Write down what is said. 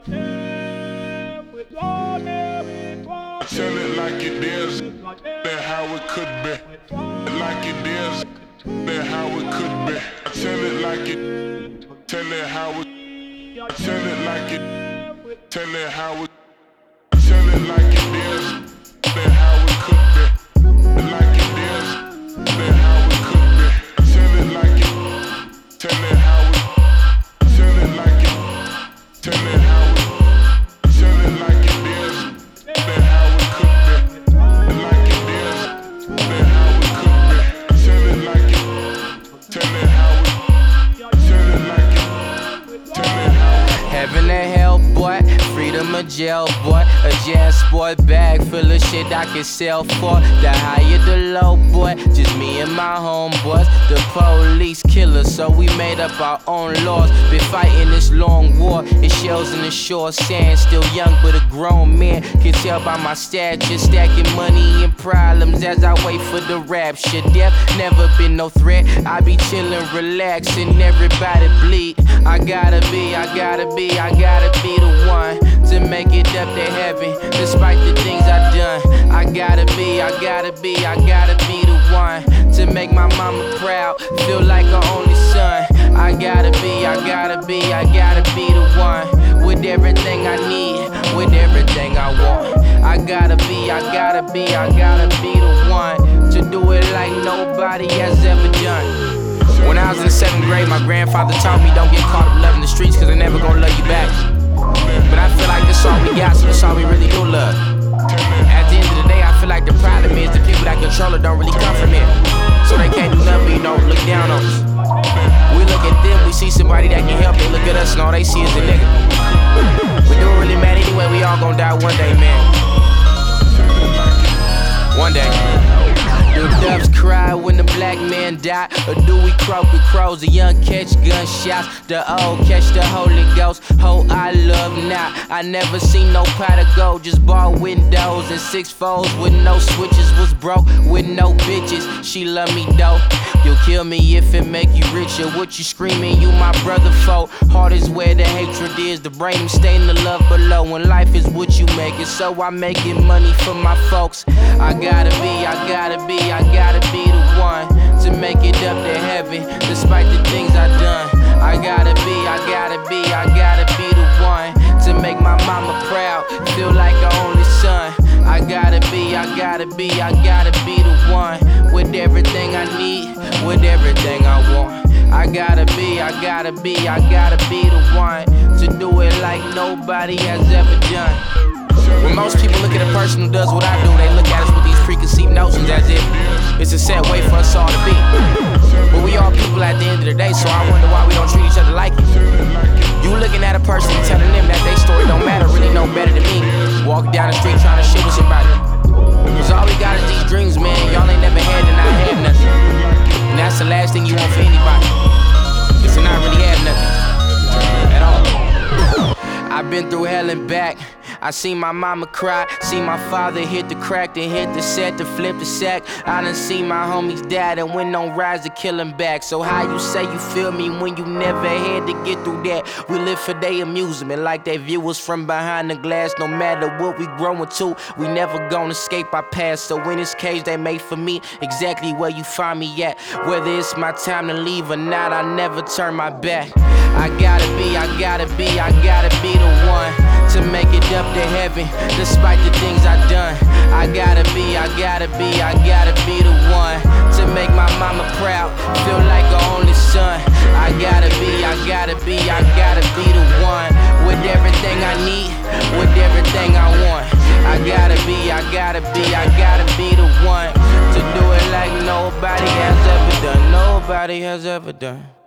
Tell it like it is, then how it could be. Like it is, then how it could be. Tell it like it, tell it how it. Tell it like it, tell it how it. Tell it like it is, then how it could be. Like it is, then how it could be. Tell it like it, tell it how it. Tell it like it, tell it how it. Tell it like it is, then how it could be. Like it is, then how it could be. Tell it like it, tell it how it. Tell it like it, tell it how it. Heaven and hell, boy, freedom or jail, boy. A jazz sport bag full of shit I can sell for. The higher the low, boy, just me and my homeboys. The police killers, so we made up our own laws. Been fighting this long war, it's shells in the shore sand. Still young but a grown man, can tell by my stature. Stacking money and problems as I wait for the rapture. Death never been no threat, I be chillin', relaxing, everybody bleed. I gotta be the one to make it up to heaven, despite the things I've done. I gotta be the one to make my mama proud, feel like her only son. I gotta be the one with everything I need, with everything I want. I gotta be the one to do it like nobody has ever done. When I was in the 7th grade, my grandfather taught me don't get caught up loving the streets, cause they're never gonna love you back. But I feel like this all we got, so this all we really do love. At the end of the day, I feel like the problem is the people that control it don't really come from here. So they can't do nothing, but you don't look down on us. We look at them, we see somebody that can help, they look at us and all they see is a nigga. But do it really matter anyway, we all gon' die one day, man. One day. Do doves cry when the black man die? Or do we croak with crows? The young catch gunshots, the old catch the Holy Ghost. Oh, I love not. I never seen no pot of gold, just bar windows and 6 foes with no switches. Was broke with no bitches. She love me though. You'll kill me if it make you richer. What you screaming? You my brother foe. Heart is where the hatred is. The brain stain the love below. When life is what you make it, so I'm making money for my folks. I gotta be the one to make it up to heaven, despite the things I've done. I gotta be the one to make my mama proud, feel like her only son. I gotta be the one with everything I need, with everything I want. I gotta be the one to do it like nobody has ever done. When most people look at a person who does what I do, they look at us with these preconceived notions as if it's a set way for us all to be. But we all people at the end of the day, so I wonder why we don't treat each other like it. You looking at a person and telling them that their story don't matter, really no better than me. Walking down the street trying to shit with somebody. Cause all we got is these dreams, man. Y'all ain't never had and I have nothing. And that's the last thing you want for anybody, is to not really have nothing at all. I've been through hell and back. I seen my mama cry, seen my father hit the crack, then hit the set to flip the sack. I done seen my homies die and went on rise to kill him back. So how you say you feel me when you never had to get through that? We live for their amusement like they view us from behind the glass. No matter what we growing to, we never gonna escape our past. So in this cage they made for me, exactly where you find me at. Whether it's my time to leave or not, I never turn my back. I gotta be the one to make it up to heaven, despite the things I've done. I gotta be the one to make my mama proud, feel like her only son. I gotta be the one with everything I need, with everything I want. I gotta be the one to do it like nobody has ever done, nobody has ever done.